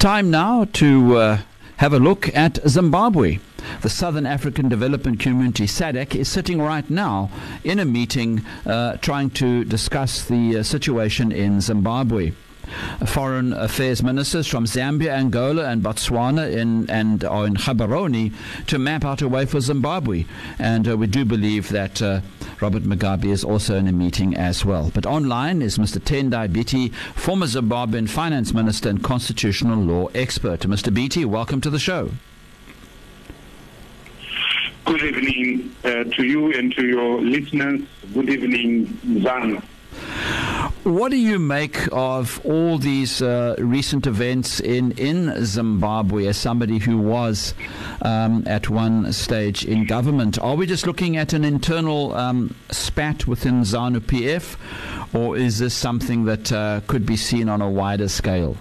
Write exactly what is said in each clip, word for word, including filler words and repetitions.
Time now to uh, have a look at Zimbabwe. The Southern African Development Community, SADC, is sitting right now in a meeting uh, trying to discuss the uh, situation in Zimbabwe. Foreign affairs ministers from Zambia, Angola and Botswana in, and are in Gaborone to map out a way for Zimbabwe. And uh, we do believe that uh, Robert Mugabe is also in a meeting as well. But online is Mister Tendai Biti, former Zimbabwean finance minister and constitutional law expert. Mister Biti, welcome to the show. Good evening uh, to you and to your listeners. Good evening, Zan. What do you make of all these uh, recent events in, in Zimbabwe as somebody who was um, at one stage in government? Are we just looking at an internal um, spat within ZANU P F, or is this something that uh, could be seen on a wider scale?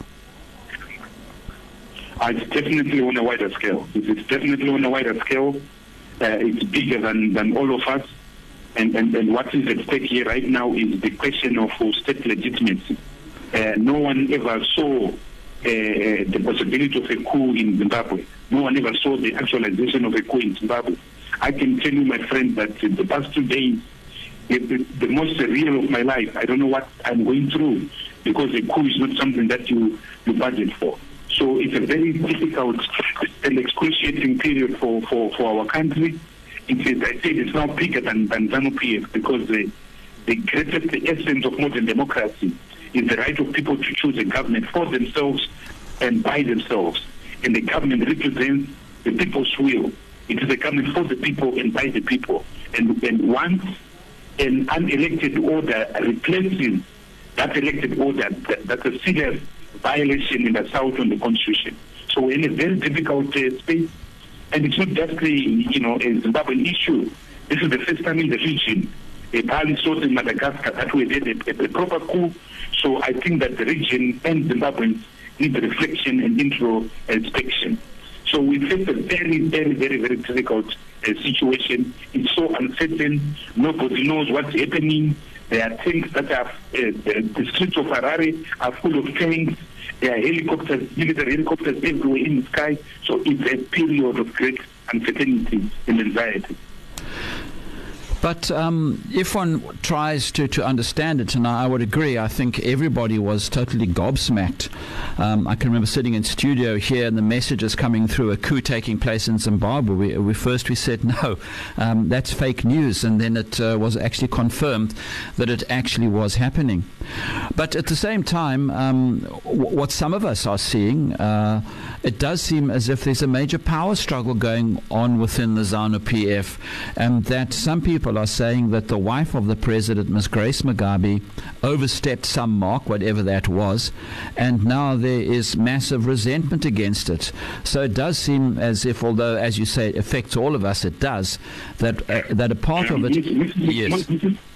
Uh, it's definitely on a wider scale. It's definitely on a wider scale. Uh, it's bigger than, than all of us. And, and, and what is at stake here right now is the question of state legitimacy. Uh, no one ever saw uh, the possibility of a coup in Zimbabwe. No one ever saw the actualization of a coup in Zimbabwe. I can tell you, my friend, that in the past two days, it, the, the most surreal of my life, I don't know what I'm going through, because a coup is not something that you, you budget for. So it's a very difficult and excruciating period for, for, for our country. It is, I said, it's now bigger than, than ZANU P F, because the, the greatest the essence of modern democracy is the right of people to choose a government for themselves and by themselves. And the government represents the people's will. It is a government for the people and by the people. And, and once an unelected order replaces that elected order, that, that's a serious violation in the South on the Constitution. So we're in a very difficult uh, space. And it's not just a, you know, a Zimbabwean issue. This is the first time in the region, a Bali sort in Madagascar, that we did a, a, a proper coup. So I think that the region and Zimbabweans need reflection and introspection. So we face a very, very, very, very difficult uh, situation. It's so uncertain. Nobody knows what's happening. There are things that are, uh, the, the streets of Harare are full of tanks. There are helicopters, military helicopters everywhere in the sky. So it's a period of great uncertainty and anxiety. But um, if one tries to, to understand it, and I would agree, I think everybody was totally gobsmacked. Um, I can remember sitting in studio here and the messages coming through, a coup taking place in Zimbabwe. We, we first we said, no, um, that's fake news. And then it uh, was actually confirmed that it actually was happening. But at the same time, um, w- what some of us are seeing, uh, it does seem as if there's a major power struggle going on within the ZANU P F, and that some people are saying that the wife of the president, Miz Grace Mugabe, overstepped some mark, whatever that was, and now there is massive resentment against it. So it does seem as if, although, as you say, it affects all of us, it does, that uh, that a part of it... Yes.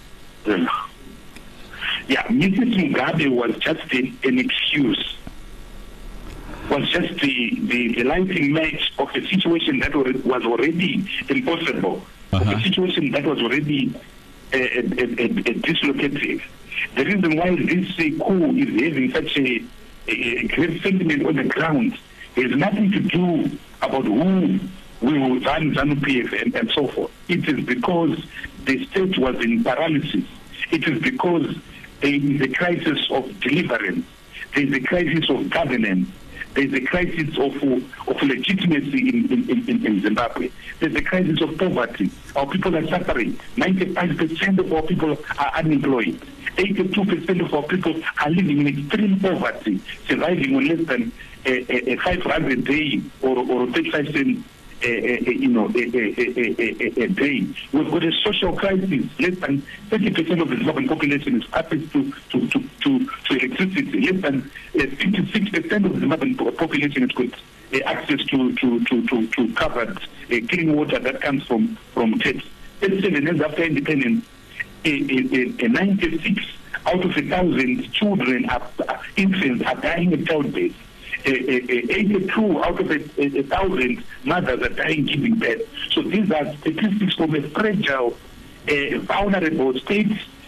Yeah, Missus Mugabe was just a, an excuse. Was just the, the, the lighting match of a situation that was already impossible, uh-huh. of a situation that was already uh, a, a, a, a dislocated. The reason why this uh, coup is having such a, a, a great sentiment on the ground has nothing to do about who we will run ZANU P F and, and so forth. It is because the state was in paralysis. It is because there is a crisis of deliverance. There is a crisis of governance. There's a crisis of, of legitimacy in, in, in, in Zimbabwe. There's a crisis of poverty. Our people are suffering. ninety-five percent of our people are unemployed. eighty-two percent of our people are living in extreme poverty, surviving on less than a, a, a five hundred day or, or thirty-five cents a, a, you know, a, a, a, a day. We've got a social crisis. Less than thirty percent of the Zimbabwean population is access to, to, to, to, to electricity. Less than fifty-six percent of the Zimbabwean population has got uh, access to, to, to, to, to covered uh, clean water that comes from, from taps. thirty-seven years after independence, a, a, a ninety-six out of a thousand children, are, uh, infants are dying in childbirth. eighty-two out of a, a, a thousand mothers are dying giving birth. So these are statistics from a fragile, uh, vulnerable state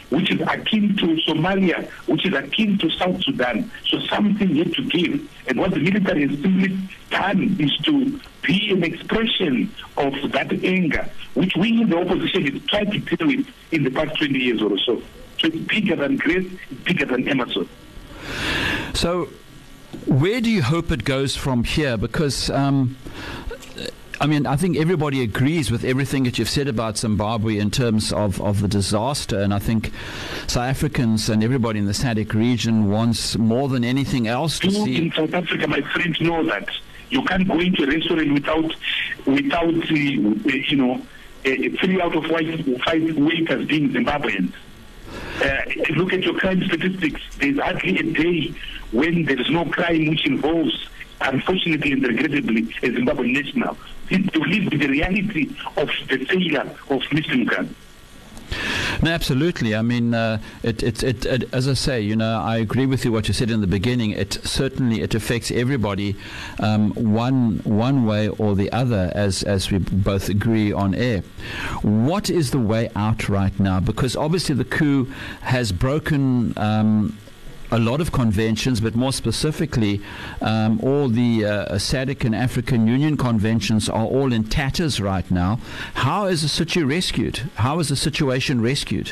which is akin to Somalia, which is akin to South Sudan. So something had to give. And what the military has simply done is to be an expression of that anger, which we in the opposition have tried to deal with in the past twenty years or so. So it's bigger than Grace, it's bigger than Emerson. So where do you hope it goes from here? Because um, I mean, I think everybody agrees with everything that you've said about Zimbabwe in terms of, of the disaster, and I think South Africans and everybody in the S A D C region wants more than anything else to you see. In South Africa, my friends know that you can't go into a restaurant without, without uh, you know, uh, three out of five, five waiters being Zimbabweans. Uh, look at your crime statistics. There's hardly a day when there is no crime which involves, unfortunately and regrettably, a Zimbabwean national. To live with the reality of the failure of Mister Mugabe. No, absolutely. I mean, uh, it, it, it, it, as I say, you know, I agree with you what you said in the beginning. It certainly it affects everybody, um, one one way or the other, as as we both agree on air. What is the way out right now? Because obviously the coup has broken Um, a lot of conventions, but more specifically, um, all the uh, S A D C and African Union conventions are all in tatters right now. How is the situation rescued? How is the situation rescued?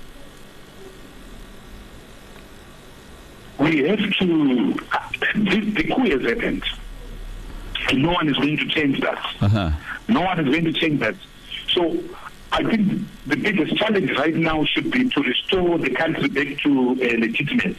We have to. This, the coup has happened, and no one is going to change that. Uh-huh. No one is going to change that. So I think the biggest challenge right now should be to restore the country back to uh, legitimacy.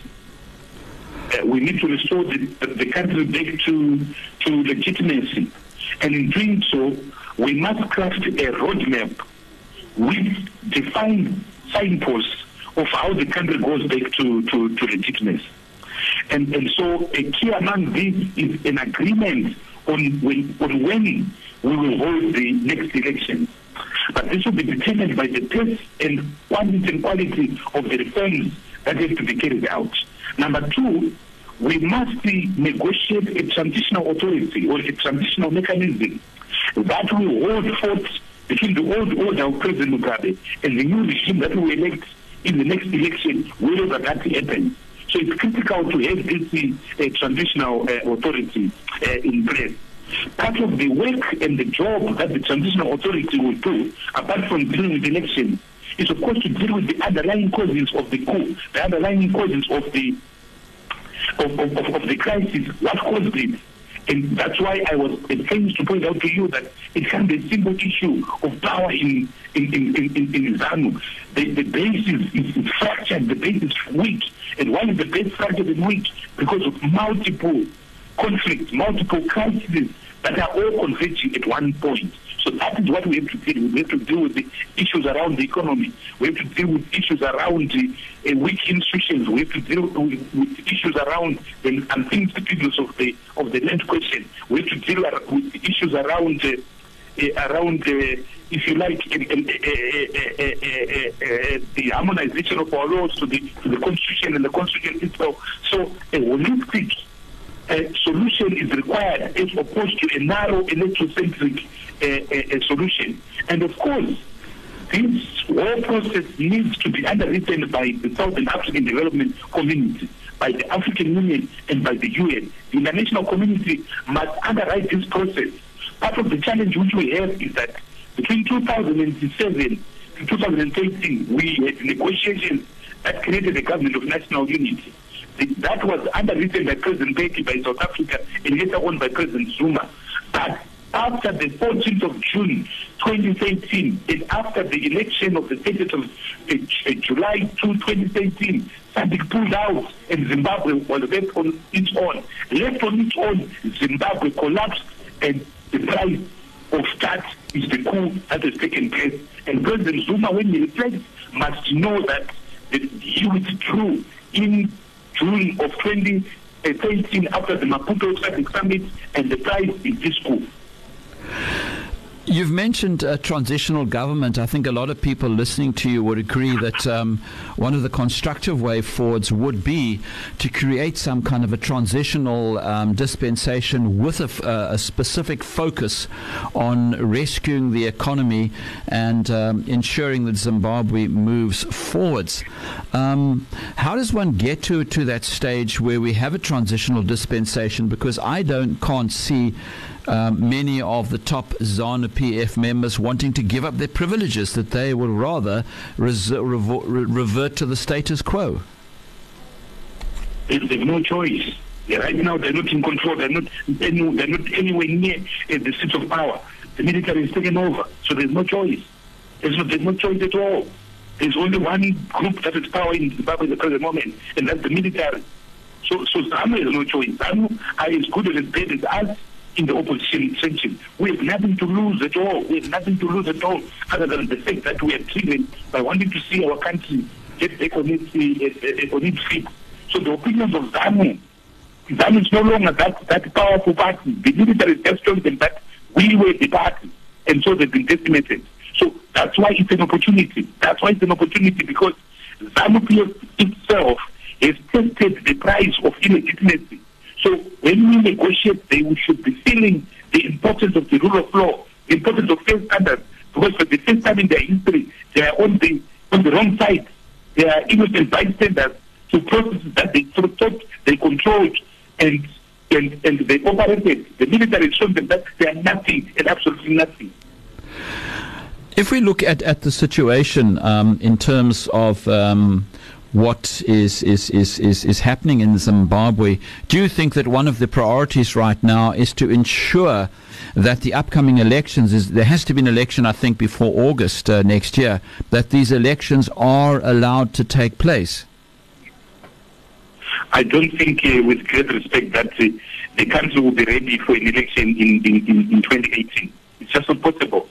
Uh, we need to restore the, the, the country back to, to legitimacy. And in doing so, we must craft a roadmap with defined signposts of how the country goes back to, to, to legitimacy. And, and so a key among these is an agreement on when, on when we will hold the next election. But this will be determined by the pace and quantity and quality of the reforms that have to be carried out. Number two, we must negotiate a transitional authority or a transitional mechanism that will hold forth between the old order of President Mugabe and the new regime that we elect in the next election, wherever that happens. So it's critical to have this uh, transitional uh, authority uh, in place. Part of the work and the job that the transitional authority will do, apart from dealing with elections, is of course to deal with the underlying causes of the coup, the underlying causes of the of, of, of the crisis, what caused it. And that's why I was trying to point out to you that it can be a simple issue of power in in, in, in, in ZANU. The, the base is, is fractured, the base is weak. And why is the base fractured and weak? Because of multiple conflicts, multiple crises that are all converging at one point. So that is what we have to deal with. We have to deal with the issues around the economy. We have to deal with issues around the uh, weak institutions. We have to deal with, with issues around the unfinished business of the of the land question. We have to deal with issues around uh, uh, around uh, if you like, uh, uh, uh, uh, uh, uh, the harmonization of our laws to the to the constitution and the constitution itself. So a holistic uh, solution is required as opposed to a narrow electrocentric A, a, a solution. And of course, this whole process needs to be underwritten by the Southern African Development Community, by the African Union and by the U N. The international community must underwrite this process. Part of the challenge which we have is that between two thousand seven to two thousand thirteen, we had negotiations that created a government of national unity. That was underwritten by President Mbeki, by South Africa, and later on by President Zuma. But after the fourteenth of June twenty thirteen, and after the election of the thirtieth of July twenty thirteen, S A D C pulled out and Zimbabwe was left on its own. Left on its own, Zimbabwe collapsed, and the price of that is the coup that has taken place. And President Zuma, when he reflects, must know that he withdrew in June of twenty thirteen after the Maputo S A D C summit, and the price is this coup. You've mentioned a transitional government. I think a lot of people listening to you would agree that um, one of the constructive way forwards would be to create some kind of a transitional um, dispensation with a, f- uh, a specific focus on rescuing the economy and um, ensuring that Zimbabwe moves forwards. Um, how does one get to, to that stage where we have a transitional dispensation? Because I don't can't see Um, many of the top ZANU P F members wanting to give up their privileges, that they would rather res- revo- re- revert to the status quo. There's, there's no choice. Yeah, right now they're not in control. They're not, they're not anywhere near uh, the seat of power. The military is taken over, so there's no choice. There's no, there's no choice at all. There's only one group that has power in Zimbabwe at the present moment, and that's the military. So, so ZANU has no choice. ZANU are as good and as bad as us in the opposition section. We have nothing to lose at all. We have nothing to lose at all, other than the fact that we are triggered by wanting to see our country get back on its, uh, on its feet. So the opinions of ZANU, ZANU is no longer that, that powerful party. The military is just showing them that we were the party, and so they've been decimated. So that's why it's an opportunity. That's why it's an opportunity, because ZANU P F itself has tested the price of illegitimacy. So when we negotiate, they should be feeling the importance of the rule of law, the importance of fair standards, because for the first time in their history, they are on the on the wrong side. They are innocent bystanders to processes that they thought they controlled and and and they operated. The military showed them that they are nothing and absolutely nothing. If we look at, at the situation um, in terms of um, what is, is, is, is, is happening in Zimbabwe, do you think that one of the priorities right now is to ensure that the upcoming elections, is there has to be an election, I think, before August uh, next year, that these elections are allowed to take place? I don't think, uh, with great respect, that uh, the country will be ready for an election in, in, in, in twenty eighteen. It's just not possible.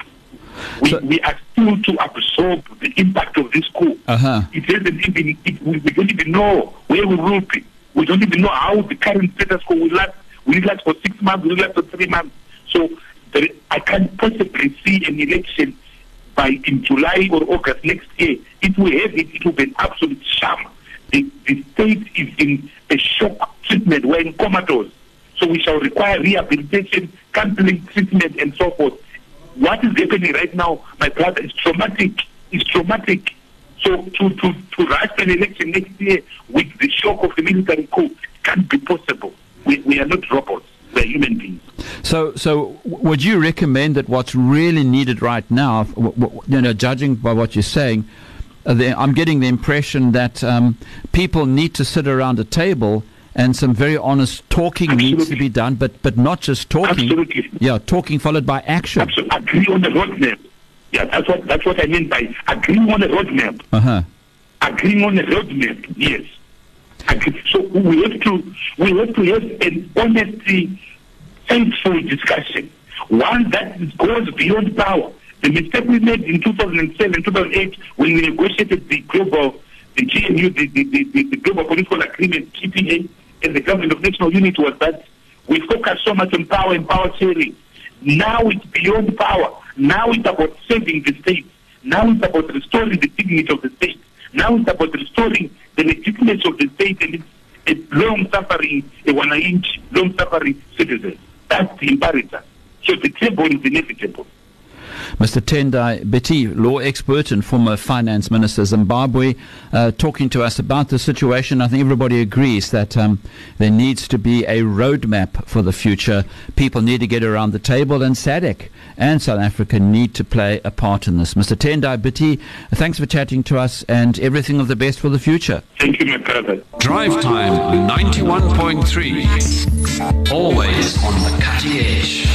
We, so, we are still to absorb the impact of this coup. Uh-huh. It doesn't even, it, we, we don't even know where we will be. We don't even know how the current status quo will last. Will it last for six months? Will it last for three months? So there, I can't possibly see an election by in July or August next year. If we have it, it will be an absolute sham. The, the state is in a shock treatment. We're in comatose. So we shall require rehabilitation, counseling, treatment, and so forth. What is happening right now, my brother, is traumatic. It's traumatic. So to, to, to rush an election next year with the shock of the military coup can't be possible. We, we are not robots. We're human beings. So, so would you recommend that what's really needed right now, you know, judging by what you're saying, uh, the, I'm getting the impression that um, people need to sit around a table and some very honest talking Absolutely. needs to be done, but but not just talking. Absolutely. Yeah, talking followed by action. Absolutely. Agree on the roadmap. Yeah, that's what that's what I mean by agreeing on a roadmap. Uh-huh. Agreeing on a roadmap, yes. Agree. So we have to we have to have an honestly, thankful discussion, one that goes beyond power. The mistake we made in two thousand seven, two thousand eight, when we negotiated the global, the G N U, the, the, the, the Global Political Agreement, G P A, and the Government of National Unity, was that we focused so much on power and power sharing. Now it's beyond power. Now it's about saving the state. Now it's about restoring the dignity of the state. Now it's about restoring the legitimacy of the state and its a long-suffering, a one-inch, long-suffering citizen. That's the imperative. So the table is inevitable. Mister Tendai Biti, law expert and former finance minister, Zimbabwe, uh, talking to us about the situation. I think everybody agrees that um, there needs to be a roadmap for the future. People need to get around the table, and S A D C and South Africa need to play a part in this. Mister Tendai Biti, thanks for chatting to us, and everything of the best for the future. Thank you, my brother. Drive Time ninety-one point three. Always on the cutting edge.